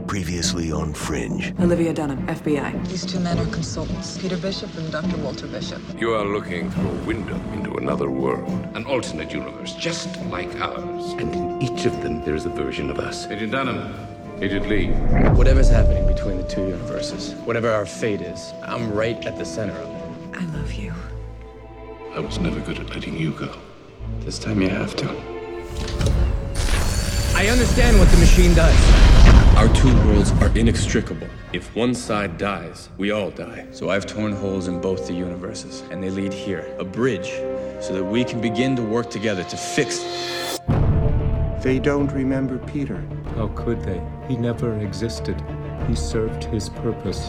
Previously on Fringe. Olivia Dunham, FBI. These two men are consultants, Peter Bishop and Dr. Walter Bishop. You are looking through a window into another world, an alternate universe, just like ours. And in each of them, there is a version of us. Agent Dunham, Agent Lee. Whatever's happening between the two universes, whatever our fate is, I'm right at the center of it. I love you. I was never good at letting you go. This time you have to. I understand what the machine does. Our two worlds are inextricable. If one side dies, we all die. So I've torn holes in both the universes, and they lead here. A bridge, so that we can begin to work together to fix. They don't remember Peter. How could they? He never existed. He served his purpose.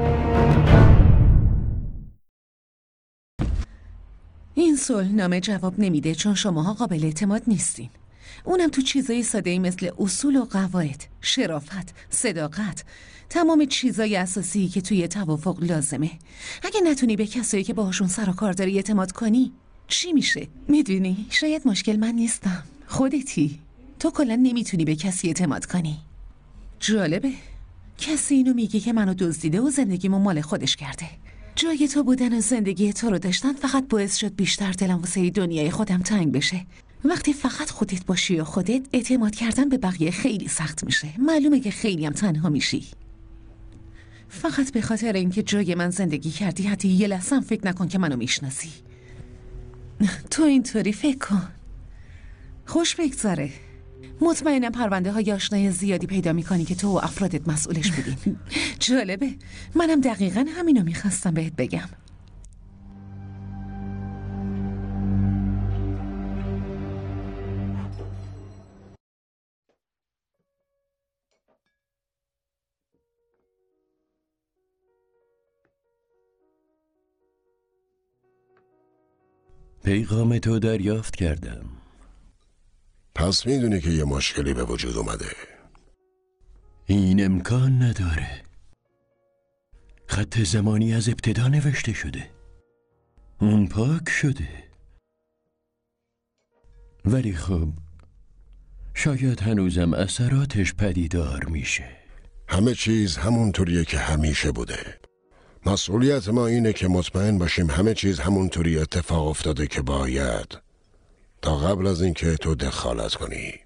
این صلحنامه جواب نمیده چون شماها قابل اعتماد نیستین. اونم تو چیزای ساده‌ای مثل اصول و قواعد، شرافت، صداقت، تمام چیزای اساسی که توی توافق لازمه. اگه نتونی به کسایی که باهاشون سر و کار داری اعتماد کنی، چی میشه؟ میدونی؟ شاید مشکل من نیستم، خودتی. تو کلا نمیتونی به کسی اعتماد کنی. جالبه. کسی اینو میگه که منو دزدیده و زندگیمو مال خودش کرده. جای تو بودن و زندگی تو رو داشتن فقط باعث شد بیشتر دلم واسه دنیای خودم تنگ بشه. وقتی فقط خودت باشی و خودت، اعتماد کردن به بقیه خیلی سخت میشه. معلومه که خیلی هم تنها میشی. فقط به خاطر اینکه جای من زندگی کردی حتی یه لحظه فکر نکن که منو میشناسی. تو اینطوری فکر کن. خوش بگذره. مطمئنم پرونده های آشنای زیادی پیدا میکنی که تو و افرادت مسئولش بودین. جالبه. منم دقیقاً همینو میخواستم بهت بگم. پیغام تو دریافت کردم. پس میدونی که یه مشکلی به وجود اومده. این امکان نداره. خط زمانی از ابتدا نوشته شده. اون پاک شده. ولی خب شاید هنوزم اثراتش پدیدار میشه. همه چیز همونطوریه که همیشه بوده. مسئولیت ما اینه که مطمئن باشیم همه چیز همونطوری اتفاق افتاده که باید، تا قبل از اینکه تو دخالت کنی.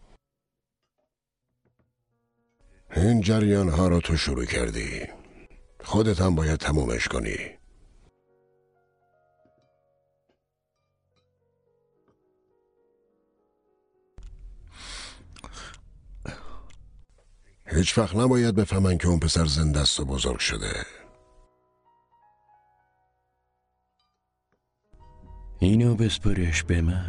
این جریان ها رو تو شروع کردی، خودت هم باید تمومش کنی. هیچ وقت نباید بفهمن که اون پسر زنده است و بزرگ شده. اینو بسپرش به من.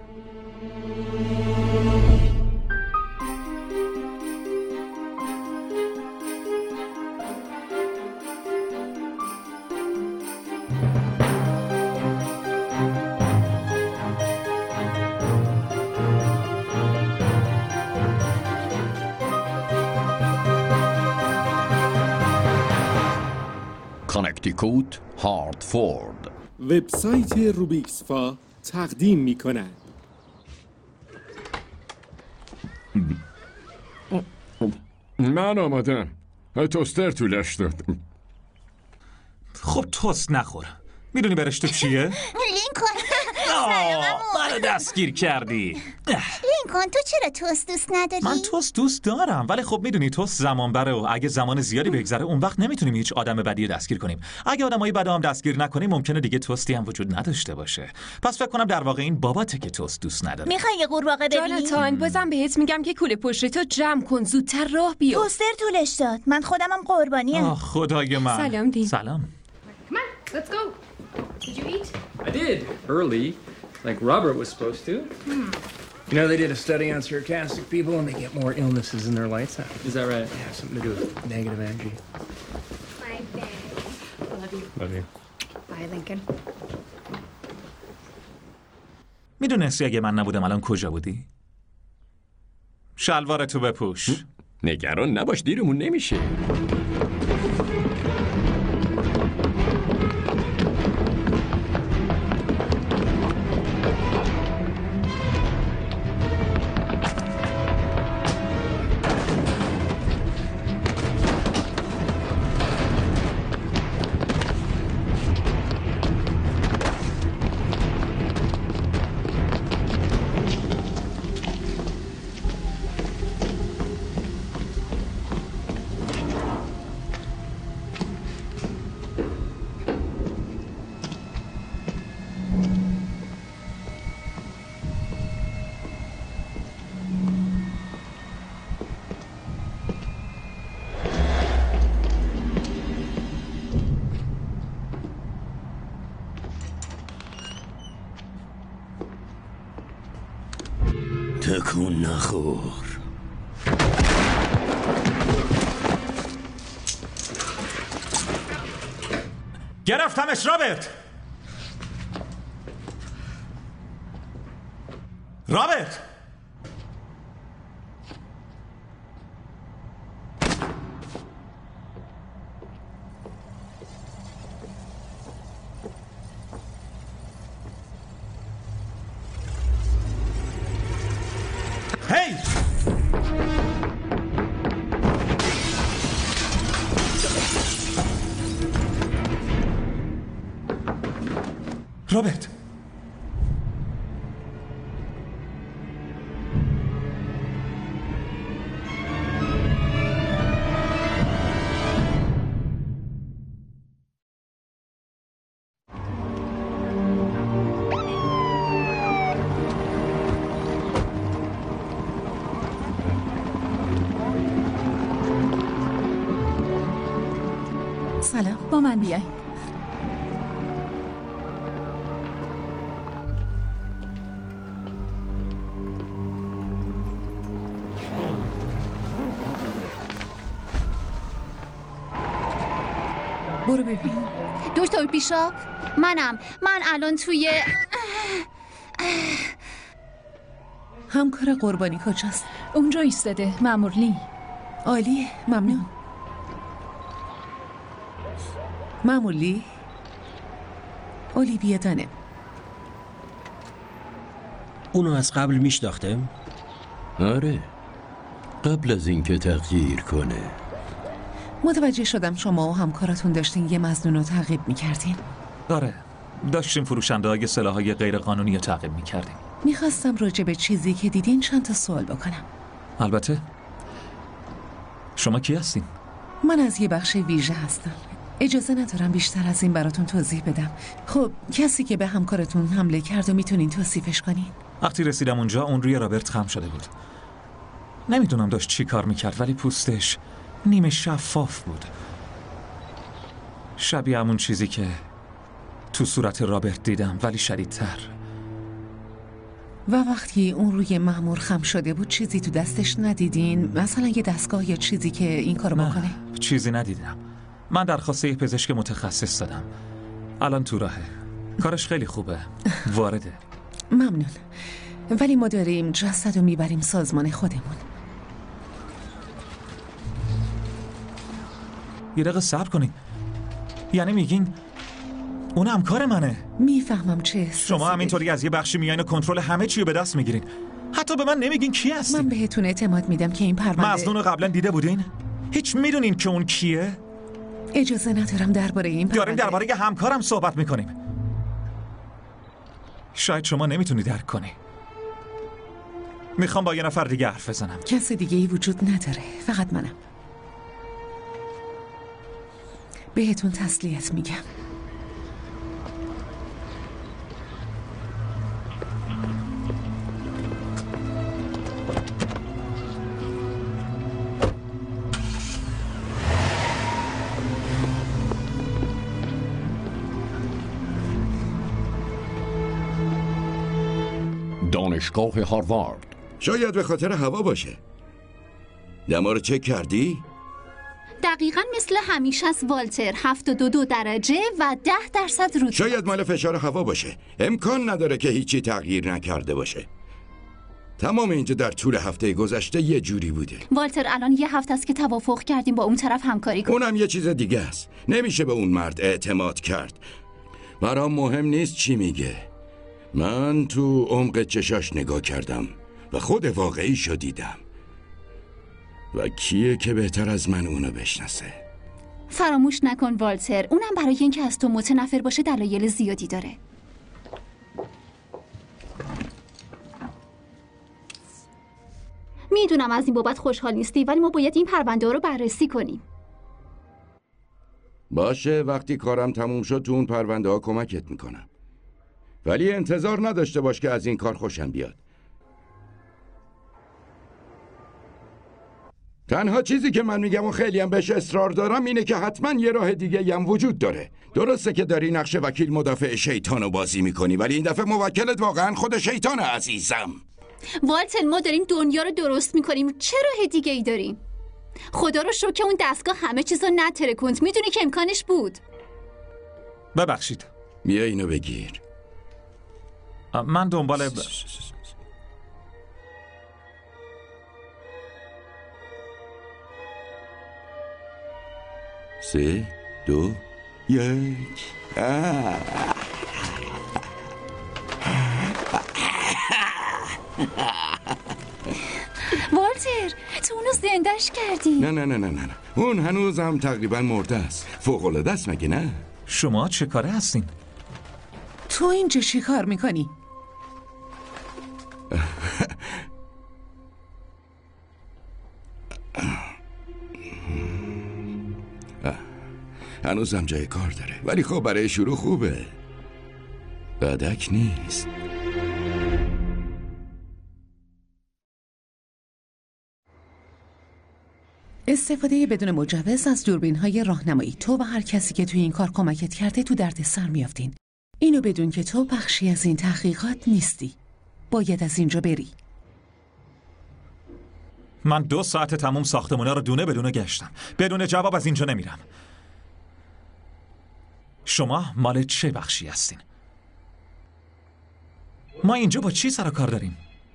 کانکتیکوت، هارتفورد. وبسایت روبیکسفا تقدیم می‌کند. من آمدم. توستر طولش داد. خب توست نخور. میدونی برشته چیه؟ لینکن منو دستگیر کردی. لینکن تو چرا توست دوست نداری؟ من توست دوست دارم، ولی خب میدونی توست زمان بره و اگه زمان زیادی بگذره اون وقت نمیتونیم هیچ آدم بدی دستگیر کنیم. اگه آدمای بد هم دستگیر نکنیم ممکنه دیگه توستی هم وجود نداشته باشه. پس فکر کنم در واقع این باباته که توست دوست نداره. میخوای یه قورباغه ببینی؟ جاناتان بازم بهت میگم که کوله پشت تو جمع کن، زودتر راه بیا. توستر طولش داد. من خودمم قربانیم. خدای من. سلام دین. سلام. Come on, let's go. Did you eat? I did, early, like Robert was supposed to. You know, they did a study on sarcastic people and they get more illnesses in their lights out. Is that right? Yeah, something to do with negative energy. Bye, babe. Love you. Love you. Bye, Lincoln. میدونستی اگه من نبودم الان کجا بودی؟ شلوارتو بپوش. نگران نباش، دیرمون نمیشه. تکون نخور. گرفتمش رابرت. رابرت هی رابرت سلام. با من بیای. برو ببین. دکتر بیشاپ، من الان توی همکار قربانی کجاست؟ اونجا ایستاده. مأمور لی. عالیه، ممنون. مأمور لی؟ اولیویا دانم. اونو از قبل میشناختم؟ آره، قبل از اینکه تغییر کنه. متوجه شدم شما و همکاراتون داشتین یه مظنون رو تعقیب میکردین. آره، داشتیم فروشنده های سلاح‌های غیر قانونی رو تعقیب میکردیم. میخواستم راجع به چیزی که دیدین چند تا سوال بکنم. البته. شما کی هستین؟ من از یه بخش ویژه هستم. اجازه ندارم بیشتر از این براتون توضیح بدم. خب کسی که به همکارتون حمله کرد و میتونین توصیفش کنین؟ وقتی رسیدم اونجا اون روی رابرت خم شده بود. نمیدونم داشت چی کار میکرد ولی پوستش نیمه شفاف بود. شبیه همون چیزی که تو صورت رابرت دیدم ولی شدیدتر. و وقتی اون روی مأمور خم شده بود چیزی تو دستش ندیدین؟ مثلا یه دستگاه یا چیزی که این کارو بکنه؟ چیزی ندیدم. من درخواست یه پزشک متخصص دادم. الان تو راهه. کارش خیلی خوبه. وارده. ممنون. ولی ما داریم جسد رو میبریم سازمان خودمون. یه دقیقه صبر کنین. یعنی میگین اون همکار منه؟ میفهمم چه احساسی. شما همینطوری از یه بخشی میاین و کنترل همه چی رو به دست میگیرین. حتی به من نمیگین کی هستین. من بهتون اعتماد میدم که این پرونده مظنون رو قبلا دیده بودین؟ هیچ میدونین که اون کیه؟ اجازه ندارم درباره این پرونده. داریم درباره یه همکارم صحبت میکنیم. شاید شما نمیتونی درک کنی. میخوام با یه نفر دیگه حرف بزنم. کس دیگه ای وجود نداره، فقط منم. بهتون تسلیت میگم. دانشگاه هاروارد. شاید به خاطر هوا باشه. دما رو چک کردی؟ دقیقاً مثل همیشه از والتر 72 درجه و 10% رطوبت. شاید مال فشار هوا باشه. امکان نداره که هیچی تغییر نکرده باشه. تمام اینجا در طول هفته گذشته یه جوری بوده. والتر الان یه هفته است که توافق کردیم با اون طرف همکاری کنیم. اونم یه چیز دیگه است. نمیشه به اون مرد اعتماد کرد. برام مهم نیست چی میگه. من تو عمق چشاش نگاه کردم و خود واقعیشو دیدم. و کیه که بهتر از من اونو بشناسه؟ فراموش نکن والتر، اونم برای اینکه از تو متنفر باشه دلایل زیادی داره. میدونم از این بابت خوشحال نیستی ولی ما باید این پرونده ها رو بررسی کنیم. باشه، وقتی کارم تموم شد تو اون پرونده ها کمکت میکنم. ولی انتظار نداشته باش که از این کار خوشم بیاد. تنها چیزی که من میگم و خیلی هم بهش اصرار دارم اینه که حتما یه راه دیگه هم وجود داره. درسته که داری نقش وکیل مدافع شیطان رو بازی میکنی ولی این دفعه موکلت واقعا خود شیطان عزیزم. والتر ما داریم دنیا رو درست میکنیم، چه راه دیگه ای داریم؟ خدا رو شکر که اون دستگاه همه چیز رو نترکوند. میدونی که امکانش بود. ببخشید. بیا اینو بگیر. من دنبال 3 2 1 والتر تو اونو زندهش کردی. نه اون هنوز هم تقریبا مرده است. فوق‌العاده است مگه نه؟ شما چه کاره هستین؟ تو اینجا چی کار میکنی؟ هنوزم جای کار داره، ولی خب برای شروع خوبه. بدک نیست. استفاده بدون مجوز از دوربین‌های راهنمایی. تو و هر کسی که توی این کار کمکت کرده تو دردسر میافتین. اینو بدون که تو بخشی از این تحقیقات نیستی. باید از اینجا بری. من 2 ساعت تموم ساختمونا رو دونه بدونه گشتم. بدون جواب از اینجا نمیرم. شما مال چه بخشی هستین؟ ما اینجا با چی سر و کار داریم؟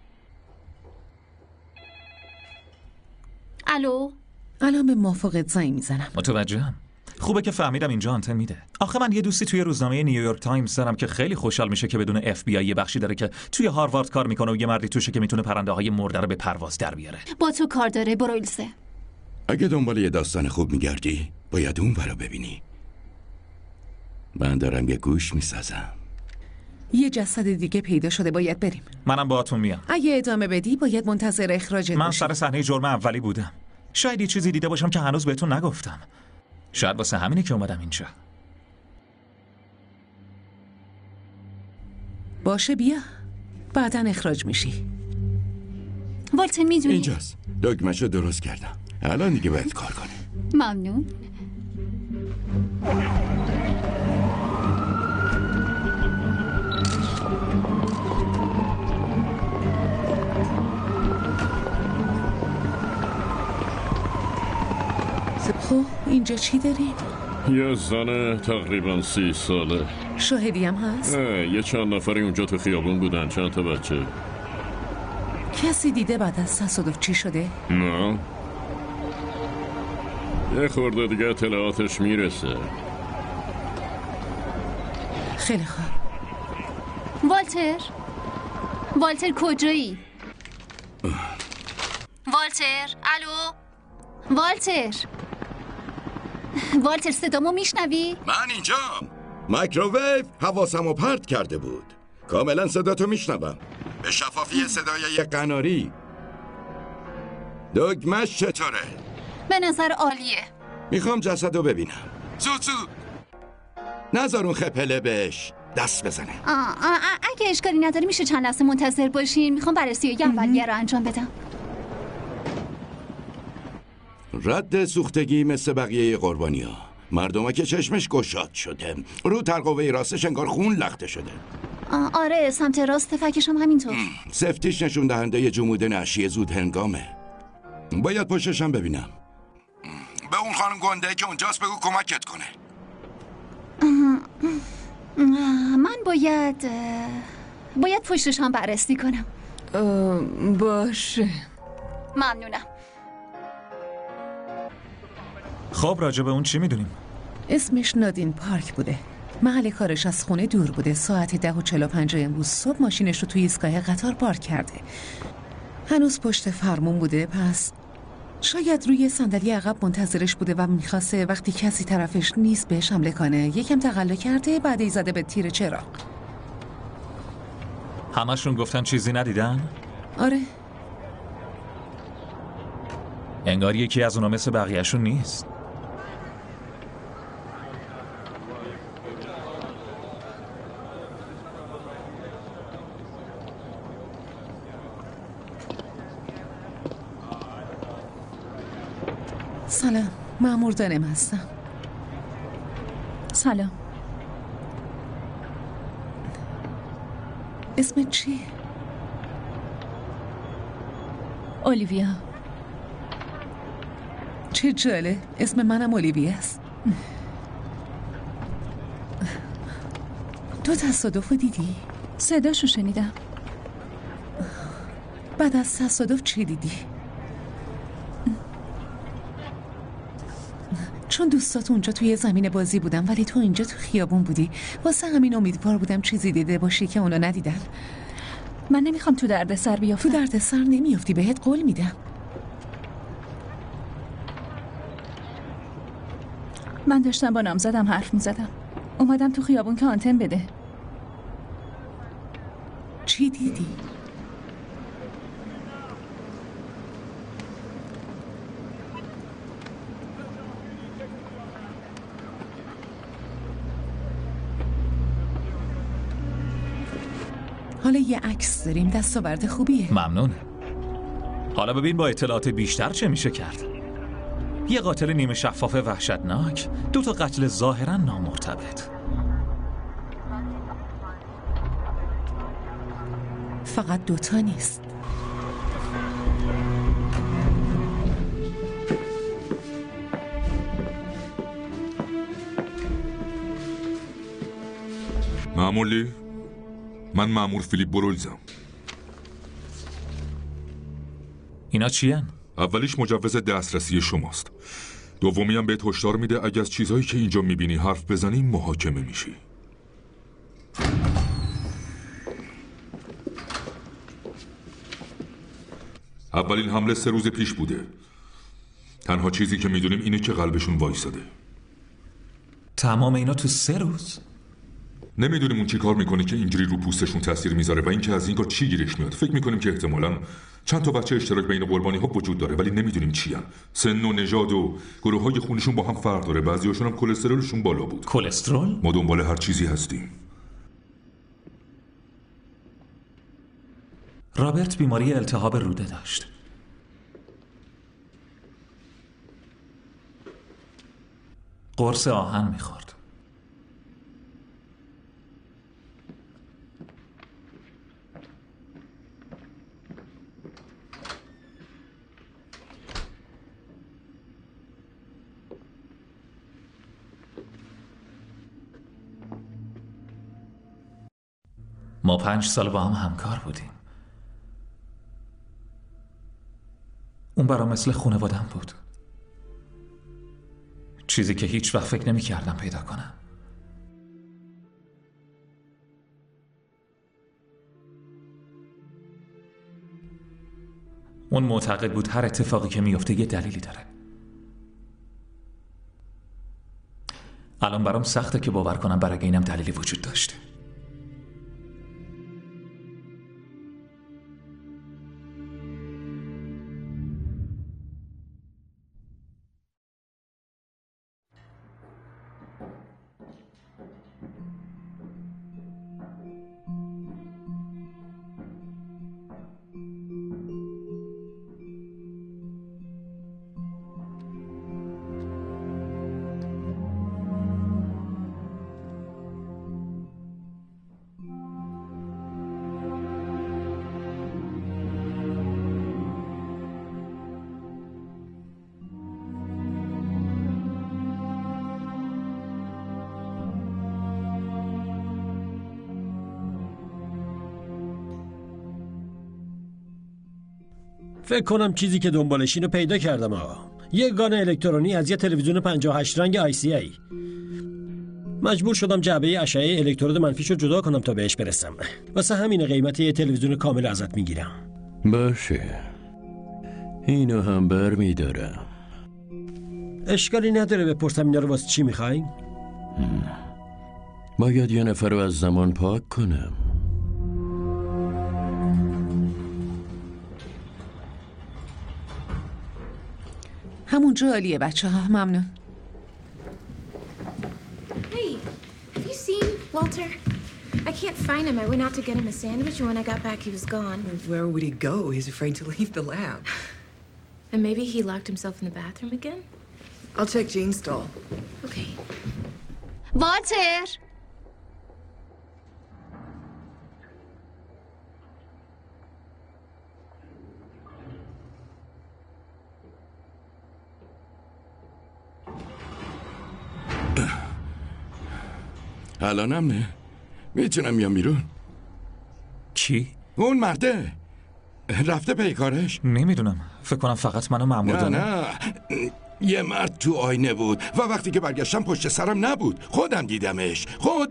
الو؟ الان به موافقت زنگ میزنم. متوجهم. خوبه که فهمیدم اینجا آنتن میده. آخه من یه دوستی توی روزنامه نیویورک تایمز دارم که خیلی خوشحال میشه که بدون FBI یه بخشی داره که توی هاروارد کار میکنه و یه مردی توشه که میتونه پرنده‌های مرده رو به پرواز در بیاره. با تو کار داره برویلزه. اگه دنبال یه داستان خوب میگردی باید اون ورا ببینی. من دارم یه گوش میسازم. یه جسد دیگه پیدا شده، باید بریم. منم باهاتون میام. اگه ادامه بدی باید منتظر اخراجت من باشی. سر صحنه جرم اولی بودم. شاید یه چیزی دیده باشم که هنوز بهتون نگفتم. شاید واسه همینه که اومدم اینجا. باشه بیا. بعداً اخراج میشی. والتر میدونی؟ اینجاست. دگمه‌شو درست کردم. الان دیگه باید کار کنه. ممنون. خب اینجا چی داریم؟ یه زن تقریبا 30 ساله. شاهدی هم هست؟ یه چند نفری اونجا تو خیابون بودن، چند تا بچه. کسی دیده بعد از تصادف چی شده؟ نه. یه خورده دیگه اطلاعاتش میرسه. خیلی خوب. والتر کجایی؟ والتر، الو؟ والتر صدامو میشنوی؟ من اینجام. مایکروویو حواسمو پرت کرده بود. کاملا صداتو میشنوم. به شفافی صدای یک قناری. دگمش چطوره؟ به نظر عالیه. میخوام جسدو ببینم. زود نذار اون خپله بهش دست بزنه. اگه اشکالی نداری میشه چند لحظه منتظر باشین. میخوام بررسی اولیه رو انجام بدم. رد سوختگی مثل بقیه قربانی‌ها. مردمه که چشمش گشاد شده، رو ترقوه راستش انگار خون لخته شده. آره سمت راست فکش هم همینطور. سفتیش نشون دهنده جمود نعشی زود هنگامه. باید پشتشم ببینم. به اون خانم گنده که اونجاست بگو کمکت کنه. من باید پشتش هم بررسی کنم. باشه. ممنونم. خب راجع به اون چی میدونیم؟ اسمش نادین پارک بوده. محل کارش از خونه دور بوده. ساعت 10:45 امروز صبح ماشینش رو توی ایستگاه قطار پارک کرده. هنوز پشت فرمون بوده، پس شاید روی صندلی عقب منتظرش بوده و میخواسته وقتی کسی طرفش نیست بهش حمله کنه. یکم تقلا کرده، بعد ایزاده به تیر چراغ. همشون گفتن چیزی ندیدن؟ آره. انگار یکی از اونا مثل بقیه‌شون نیست. سلام، مأمور دانم هستم. سلام. اسمت چیه؟ اولیویا. چه جالب، اسم منم اولیویا است. تو تصادف دیدی؟ صداشو شنیدم. بعد از تصادف چی دیدی؟ چون دوستات اونجا توی زمین بازی بودن ولی تو اینجا تو خیابون بودی، واسه همین امیدوار بودم چیزی دیده باشی که اونا ندیدن. من نمیخوام تو دردسر بیافتم. تو دردسر نمیافتی، بهت قول میدم. من داشتم با نامزدم حرف میزدم. اومدم تو خیابون که آنتن بده. چی دیدی؟ حالا یه عکس داریم، دستاورد خوبیه. ممنون. حالا ببین با اطلاعات بیشتر چه میشه کرد. یه قاتل نیمه شفاف وحشتناک، 2 تا قتل ظاهرا نامرتبط. فقط 2 تا نیست. مأموری؟ من مأمور فیلیپ برولزم. اینا چی هن؟ اولیش مجوز دسترسی شماست. دومی هم بهت هشدار میده اگه از چیزهایی که اینجا میبینی حرف بزنی محاکمه میشی. اولین حمله 3 روز پیش بوده. تنها چیزی که میدونیم اینه که قلبشون وایساده. تمام اینا تو 3 روز؟ نمیدونیم اون چی کار میکنه که اینجوری رو پوستشون تاثیر میذاره و اینکه از این کار چی گیرش میاد. فکر میکنیم که احتمالاً چند تا بچه اشتراک بین قربانی ها وجود داره ولی نمیدونیم چی هن. سن و نژاد و گروه های خونشون با هم فرق داره. بعضیاشون هم کلسترولشون بالا بود. کلسترول؟ ما دنبال هر چیزی هستیم. رابرت بیماری التهاب روده داشت. قرص آهن میخورد. ما 5 سال با هم همکار بودیم. اون برام مثل خانواده‌ام بود. چیزی که هیچ وقت فکر نمی کردم پیدا کنم. اون معتقد بود هر اتفاقی که میفته یه دلیلی داره. الان برام سخته که باور کنم برای اینم دلیلی وجود داشته. فکر کنم چیزی که دنبالش اینو پیدا کردم آقا. یه گان الکترونی از یه تلویزیون 58 رنگ ICI. مجبور شدم جعبه اشعه الکترود منفیشو جدا کنم تا بهش برسم. واسه همین قیمت یه تلویزیون کامل ازت میگیرم. باشه، اینو هم بر میدارم. اشکالی نداره بپرسم اینا رو واسه چی میخواین؟ باید یه نفر رو از زمان پاک کنم. همونجا عالیه بچه ها. ممنون. Hey, have you seen Walter? I can't find him. I went out to get him a sandwich, and when I got back, he was gone. Where would he go? He's afraid to leave the lab. And maybe he locked himself in the bathroom again? I'll check Jean's stall. Okay. والتر! الانم نه. میتونم بیام بیرون؟ کی؟ اون مرده رفته پیکارش؟ نمیدونم. فکر کنم فقط منو مأمور دارم. نه یه مرد تو آینه بود و وقتی که برگشتم پشت سرم نبود. خودم دیدمش.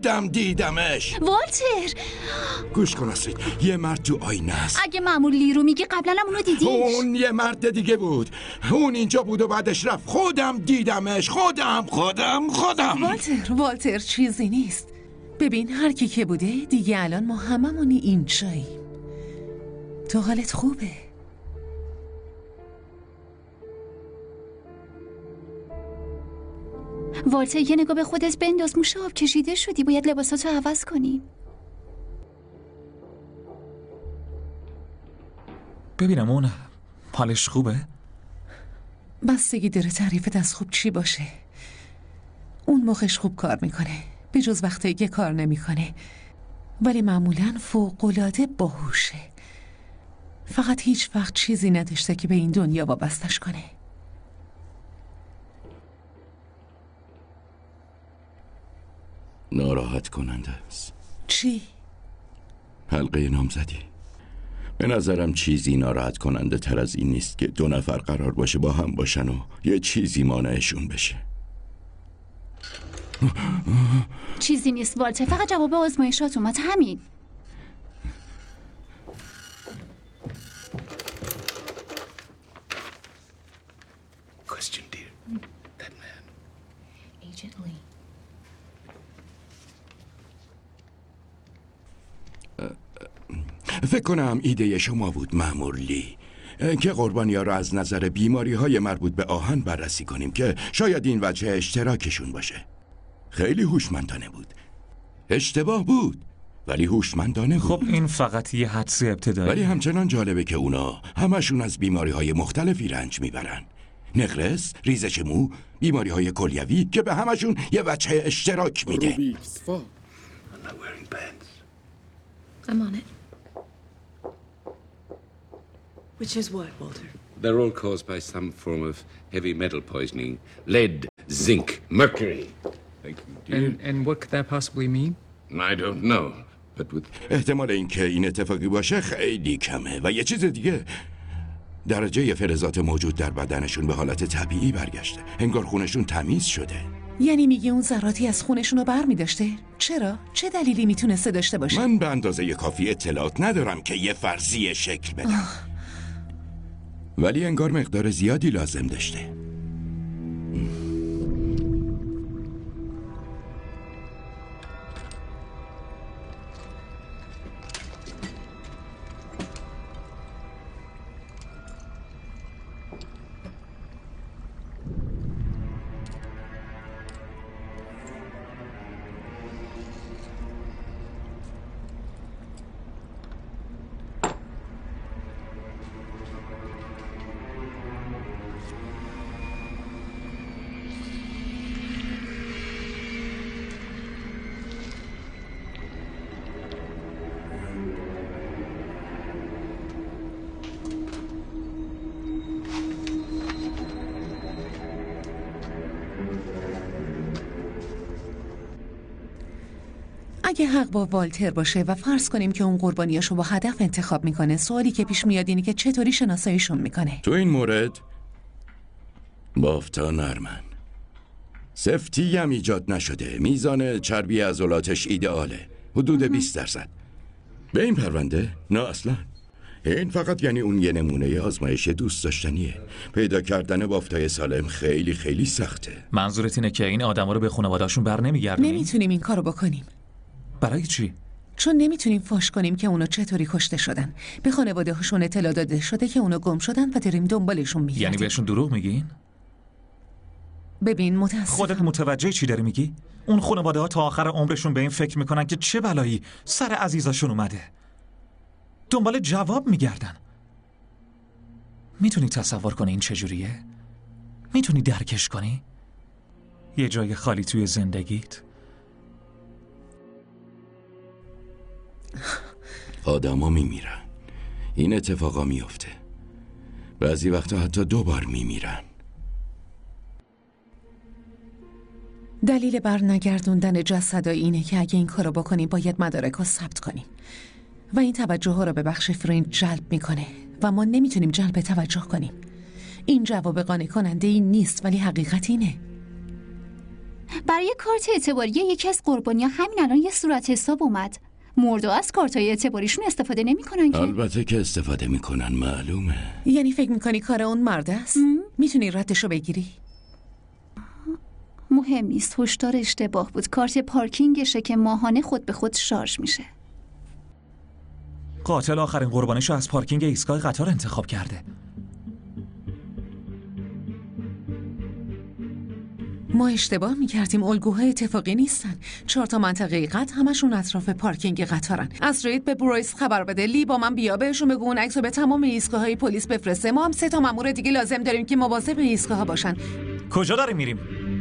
والتر گوش کن استرید، یه مرد تو آینه است. اگه مأمور لی رو میگی قبلا هم اونو دیدیش. اون یه مرد دیگه بود. اون اینجا بود و بعدش رفت. خودم دیدمش. خودم والتر چیزی نیست. ببین هر کی که بوده دیگه الان ما هممون اینجاییم. تو حالت خوبه؟ والتر یه نگاه به خودت بنداز. موش آب کشیده شدی. باید لباساتو عوض کنی. ببینم اون حالش خوبه؟ بستگی داره تعریفت از خوب چی باشه. اون مخش خوب کار میکنه به جز وقتی که کار نمیکنه، ولی معمولاً فوق‌العاده باهوشه. فقط هیچ وقت چیزی نداشته که به این دنیا وابستش کنه. ناراحت کننده است. چی؟ حلقه نامزدی. به نظرم چیزی ناراحت کننده تر از این نیست که 2 نفر قرار باشه با هم باشن و یه چیزی مانعشون بشه. چیزی نیست والتر، فقط جواب آزمایشات اومد، همین. Question, dear. That man. Agent Lee. فکر کنم ایده شما بود مأمور لی که قربانی‌ها را از نظر بیماری‌های مربوط به آهن بررسی کنیم که شاید این وجه اشتراکشون باشه. خیلی هوشمندانه بود. اشتباه بود ولی هوشمندانه بود. خب این فقط یه حدس ابتدایی. ولی همچنان جالبه که اونا همشون از بیماری‌های مختلفی رنج میبرن. نقرس، ریزش مو، بیماری‌های کلیوی که به همشون یه وجه اشتراک میده. I'm on it. Which is what, Walter? They're all caused by some form of heavy metal poisoning. Lead, zinc, mercury. Thank you, dear. And what could that possibly mean? I don't know, but with... احتمال اینکه این اتفاقی باشه خیلی کمه. و یه چیز دیگه، درجه فلزات موجود در بدنشون به حالت طبیعی برگشته. انگار خونشون تمیز شده. یعنی میگه اون ذراتی از خونشون رو بر می داشته؟ چرا؟ چه دلیلی میتونسته داشته باشه؟ من به اندازه کافی اطلاعات ندارم که یه فرضیه شکل بدم. ولی انگار مقدار زیادی لازم داشته. اگه حق با والتر باشه و فرض کنیم که اون قربانیاشو با هدف انتخاب میکنه، سوالی که پیش میاد اینه که چطوری شناساییشون میکنه؟ تو این مورد بافتا نرمن. سفتی هم ایجاد نشده. میزان چربی عضلاتش ایدئاله، حدود 20%. به این پرونده نه اصلا. این فقط یعنی اون یه نمونه آزمایش دوست داشتنیه. پیدا کردن بافتای سالم خیلی خیلی سخته. منظورت اینه که این آدما رو به خانواده‌شون بر نمیگردونیم؟ نمیتونیم این کارو بکنیم. برای چی؟ چون نمیتونیم فاش کنیم که اونا چطوری کشته شدن. به خانواده هاشون اطلاع داده شده که اونا گم شدن و داریم دنبالشون میگردیم. یعنی بهشون دروغ میگین؟ ببین متاسفم. خودت متوجه چی داری میگی؟ اون خانواده ها تا آخر عمرشون به این فکر میکنن که چه بلایی سر عزیزاشون اومده. دنبال جواب میگردن. میتونی تصور کنی این چجوریه؟ میتونی درکش کنی؟ یه جای خالی توی زندگیت؟ آدما میمیرن. این اتفاقا میفته. بعضی وقتا حتی 2 بار میمیرن. دلیل بر نگردوندن جسد اینه که اگه این کارو بکنیم باید مدارک رو ثبت کنیم و این توجه ها رو به بخش فرینج جلب میکنه و ما نمیتونیم جلب توجه کنیم. این جواب قانع کننده این نیست ولی حقیقت اینه. برای کارت اعتباری یکی از قربانی‌ها همین الان یه صورت حساب اومد. مردو از کارتای اعتباریشون استفاده نمیکنن که. البته که استفاده میکنن، معلومه. یعنی فکر میکنی کار اون مرد است؟ میتونی ردشو بگیری؟ مهم نیست، هشدار اشتباه بود. کارت پارکینگشه که ماهانه خود به خود شارژ میشه. قاتل آخرین قربانیشو از پارکینگ ایستگاه قطار انتخاب کرده. ما اشتباه میکردیم. الگوها اتفاقی نیستن. 4 تا منطقه قطع همشون اطراف پارکینگ قطارن. از رید به برویس خبر بده. لی با من بیا بهشون بگو اون عکسو به تمام ایستگاه‌های پلیس بفرسته. ما هم 3 تا مأمور دیگه لازم داریم که مواظب ایستگاه‌ها باشن. کجا داریم میریم؟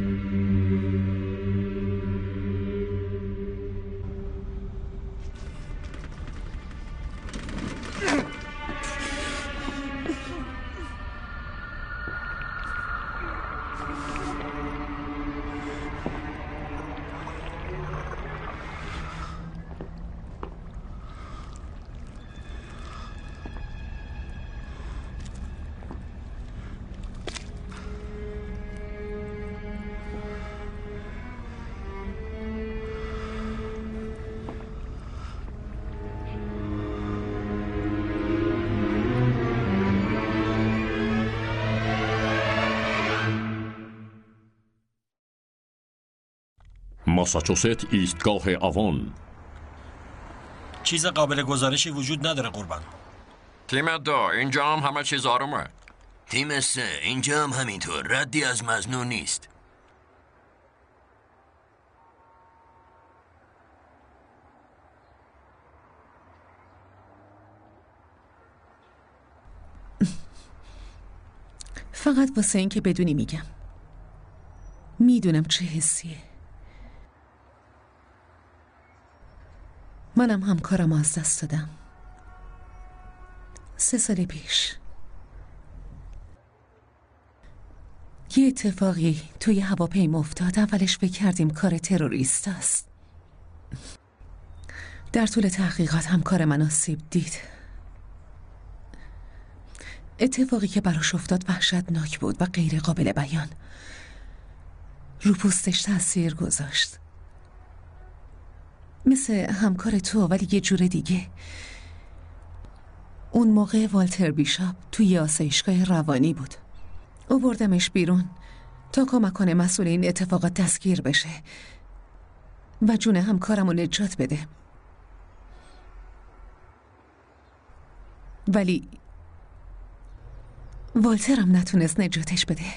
ماساچوست ایستگاه آوون. چیز قابل گزارشی وجود نداره قربان. تیم 2 اینجا هم همه چیز آرومه. تیم 3 اینجا هم همینطور. ردی از مظنون نیست. فقط واسه این که بدونی میگم. میدونم چه حسیه. منم همکارم از دست دادم 3 سال پیش. یه اتفاقی توی هواپیما افتاد. اولش فکر کردیم کار تروریست است. در طول تحقیقات همکار من آسیب دید. اتفاقی که براش افتاد وحشتناک بود و غیر قابل بیان. رو پوستش تاثیر گذاشت. مثل همکار تو ولی یه جور دیگه. اون موقع والتر بیشاپ توی آسایشگاه روانی بود. آوردمش بیرون تا کمک کنه مسئول این اتفاقات دستگیر بشه و جون همکارمو نجات بده. ولی والترم نتونست نجاتش بده.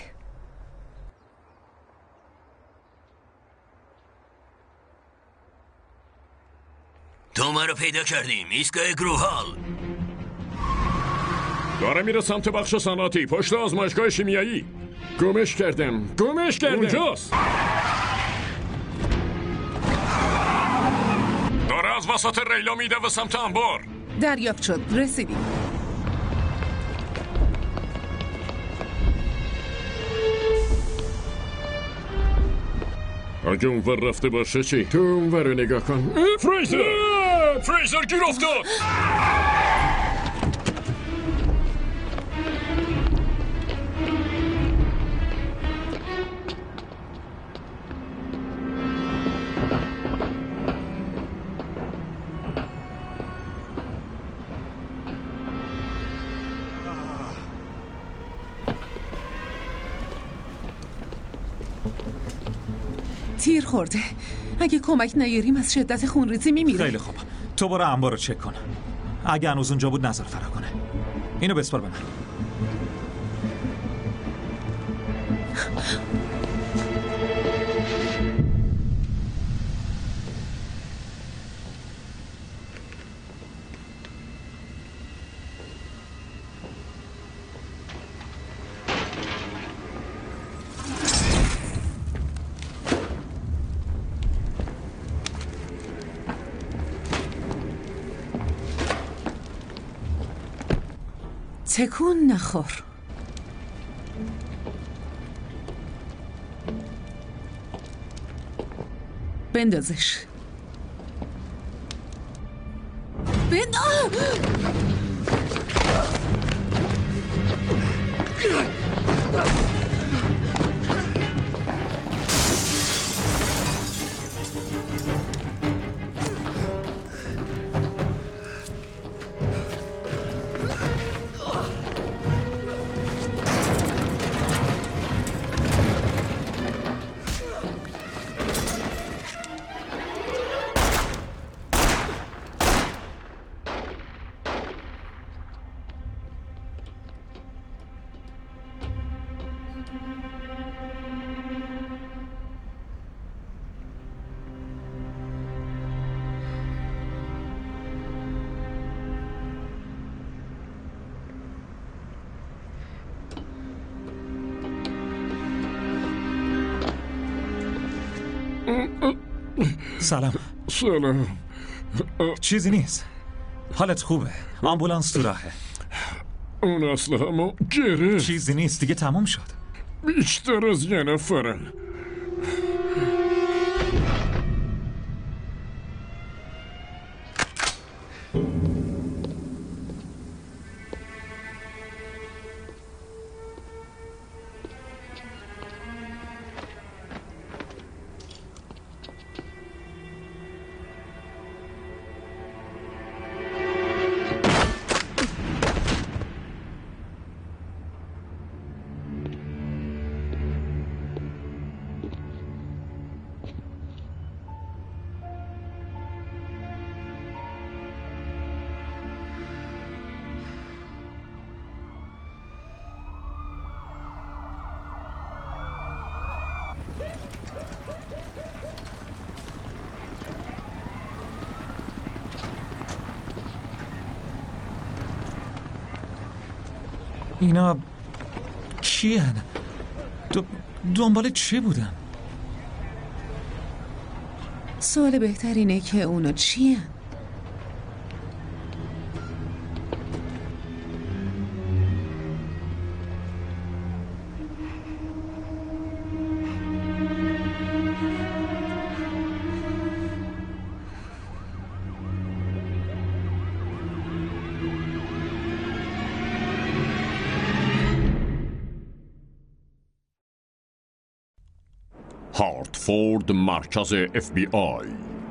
تو ما رو پیدا کردیم. ایستگاه گروهال. داره میره سمت بخش صنعتی پشت آزمایشگاه شیمیایی. گمش کردم اونجاست. داره از وسط ریلا میده و سمت انبار. دریافت شد. رسیدیم. اگه اونور رفته باشه چی؟ تو اونور رو نگاه کن. فریزر گیر افتاد. تیر خورده. اگه کمک نیاریم از شدت خونریزی میمیره. خیلی خوب. تو برو انبار رو چک کن. اگه هنوز اونجا بود نظر فرا کنه. اینو بسپار به من. تکون نخور. بندازش. سلام. چیزی نیست. حالت خوبه. آمبولانس تو راهه. اون اسلحه‌مو گرفت. چیزی نیست دیگه، تموم شد. بیشتر از یه نفرن. اینا کیان؟ دنبال چی بودن؟ سوال بهتر اینه که اونا چیان؟ هارتفورد، مرکز FBI.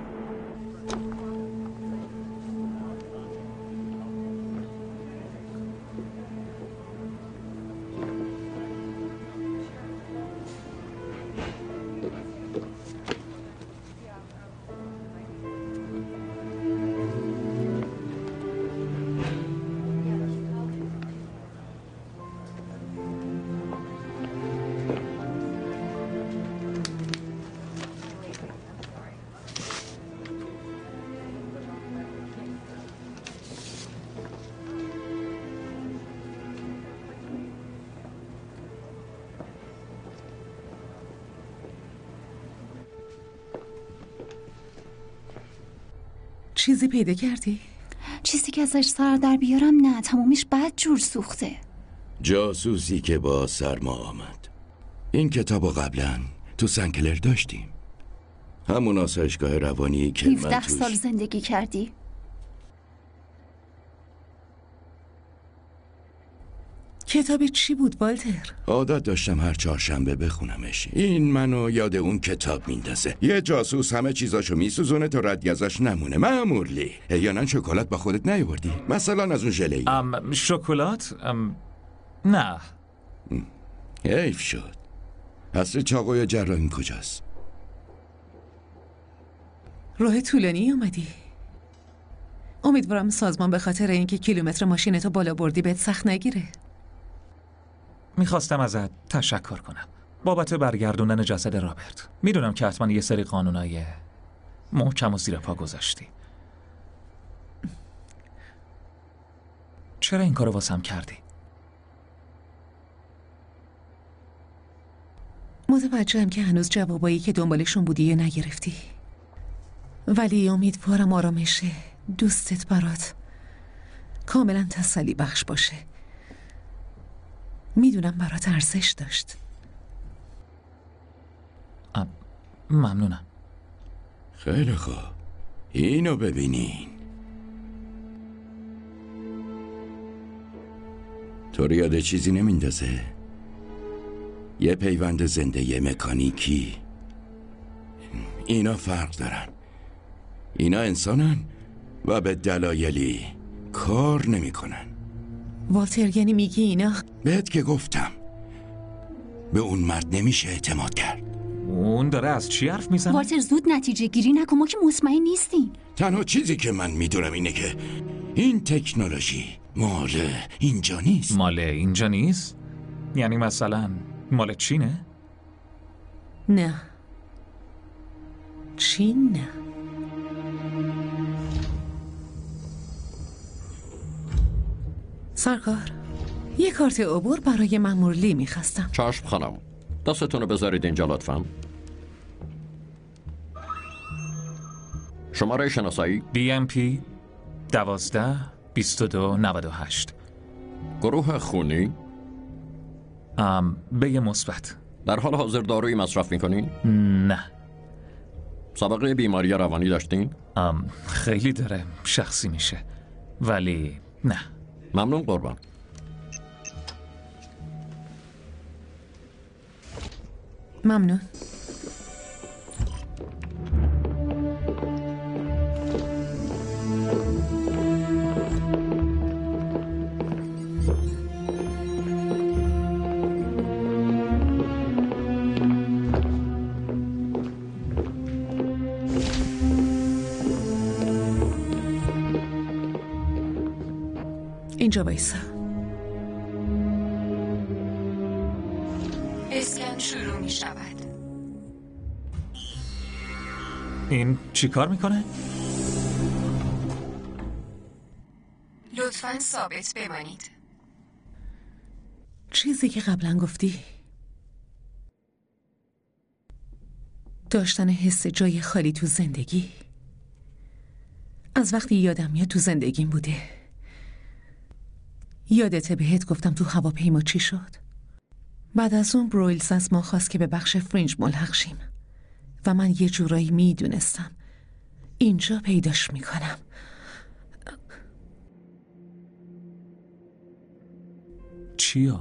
چیزی پیدا کردی؟ چیزی که ازش سر در بیارم نه، تمومیش بد جور سوخته. جاسوسی که با سرما آمد. این کتابو قبلا تو سنکلر داشتیم. همون آسایشگاه روانی که 17 سال زندگی کردی. کتاب چی بود والتر؟ عادت داشتم هر چهارشنبه بخونمش. این منو یاد اون کتاب میندازه. یه جاسوس همه چیزاشو میسوزونه تا ردی ازش نمونه. مأمورلی. احیانا شکلات با خودت نیاوردی؟ مثلا از اون ژله‌ای. شکلات؟ نه. حیف شد. اصل چاقوی جراحی کجاست؟ راه طولانی اومدی. امیدوارم سازمان به خاطر اینکه کیلومتر ماشینتو بالا بردی بهت سخت نگیره. میخواستم ازت تشکر کنم بابت برگردوندن جسد رابرت. میدونم که حتما یه سری قانونای محکم و زیر پا گذاشتی. چرا این کارو واسم کردی؟ متوجهم که هنوز جوابایی که دنبالشون بودی و نگرفتی، ولی امیدوارم آرامش دوستت برات کاملا تسلی بخش باشه. میدونم برات ارزش داشت. ممنونم. خیلی خوب، اینو ببینین. تو رو یاد چیزی نمیندازه؟ یه پیوند زنده مکانیکی. اینا فرق دارن. اینا انسانن و به دلایلی کار نمیکنن. والتر یعنی میگی اینا؟ بهت که گفتم به اون مرد نمیشه اعتماد کرد. اون داره از چی حرف میزنه؟ والتر زود نتیجه گیری نکن، ما که مطمئن نیستیم. تنها چیزی که من میدونم اینه که این تکنولوژی مال اینجا نیست. مال اینجا نیست؟ یعنی مثلا مال چینه؟ نه، چین نه. سرکار، یه کارت عبور برای مأمور لی میخواستم. چشم خانم، دستتون رو بذارید اینجا لطفاً. شماره شناسایی BMP 12-22-98. گروه خونی به مثبت. در حال حاضر دارویی مصرف میکنین؟ نه. سابقه بیماری روانی داشتین؟ خیلی داره شخصی میشه، ولی نه. ممنون قربان. ممنون. اینجا بایسا. اسکن شروع می شود. این چی کار میکنه؟ لطفاً ثابت بمانید. چیزی که قبلا گفتی، داشتن حس جای خالی تو زندگی، از وقتی یادم میاد تو زندگیم بوده. یادته بهت گفتم تو هواپیما چی شد؟ بعد از اون برویلز از ما خواست که به بخش فرینج ملحق شیم و من یه جورایی میدونستم اینجا پیداش میکنم. چیا؟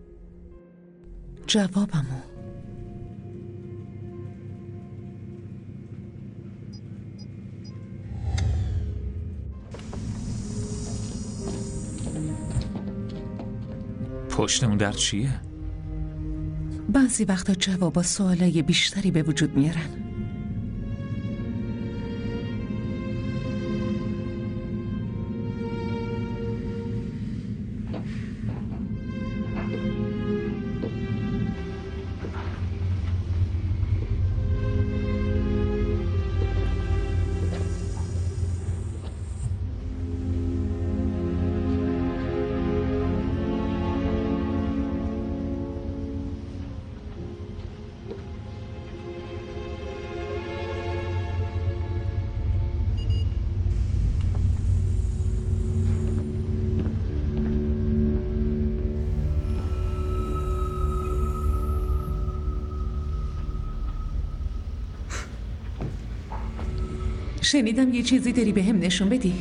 جوابمو. پشت اون در چیه؟ بعضی وقتا جوابا سوالای بیشتری به وجود میارن. شنیدم یه چیزی داری به هم نشون بدی.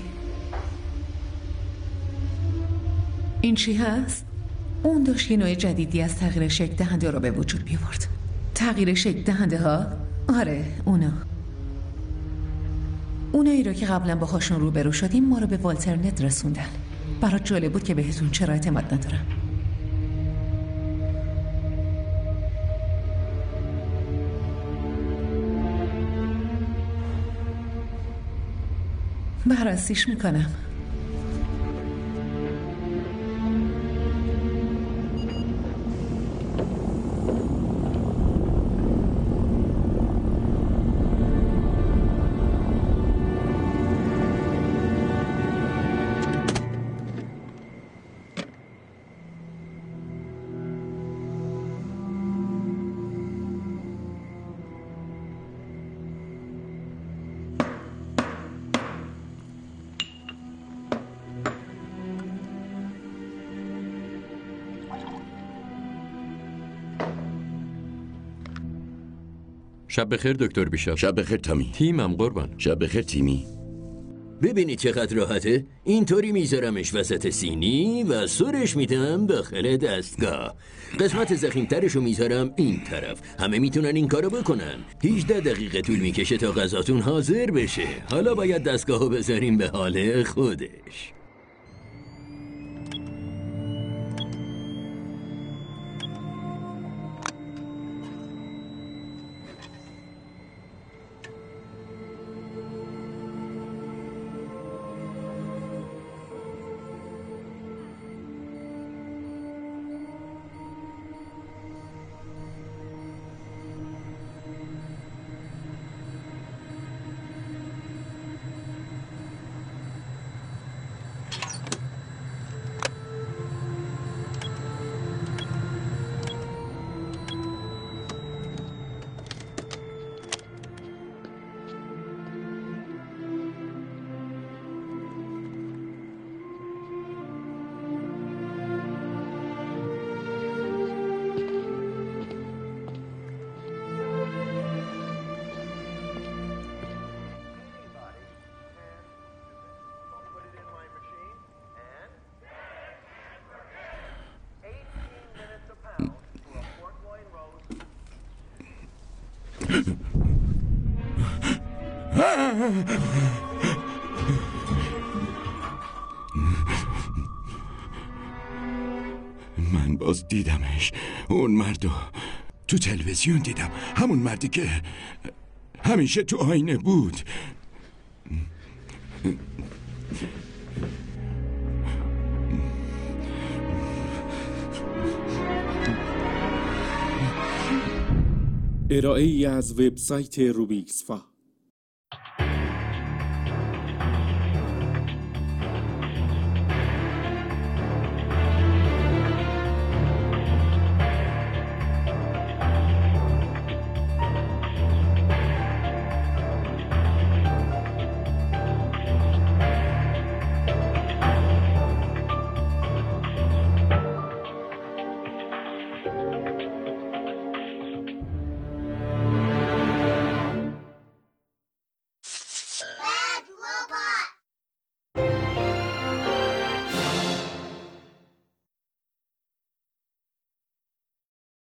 این چی هست؟ اون داشت یه نوع جدیدی از تغییر شکل دهنده رو به وجود بیاورد. تغییر شکل دهنده ها؟ آره، اونایی رو که قبلا باهاشون روبرو شدیم ما رو به والترنت رسوندن. برات جالب بود که بهتون چرا اعتماد ندارم. بررسیش میکنم. شب بخیر دکتر بیشاپ. شب بخیر تامی. تیمم قربان. شب بخیر تیمی. ببینید چقدر راحته. اینطوری میذارمش وسط سینی و سرش میدم داخل دستگاه. قسمت زخیمترش رو میذارم این طرف. همه میتونن این کارو بکنن. 18 دقیقه طول میکشه تا غذاتون حاضر بشه. حالا باید دستگاهو بذاریم به حال خودش. من باز دیدمش. اون مردو تو تلویزیون دیدم. همون مردی که همیشه تو آینه بود. ارائه‌ای از وبسایت روبیکسفا.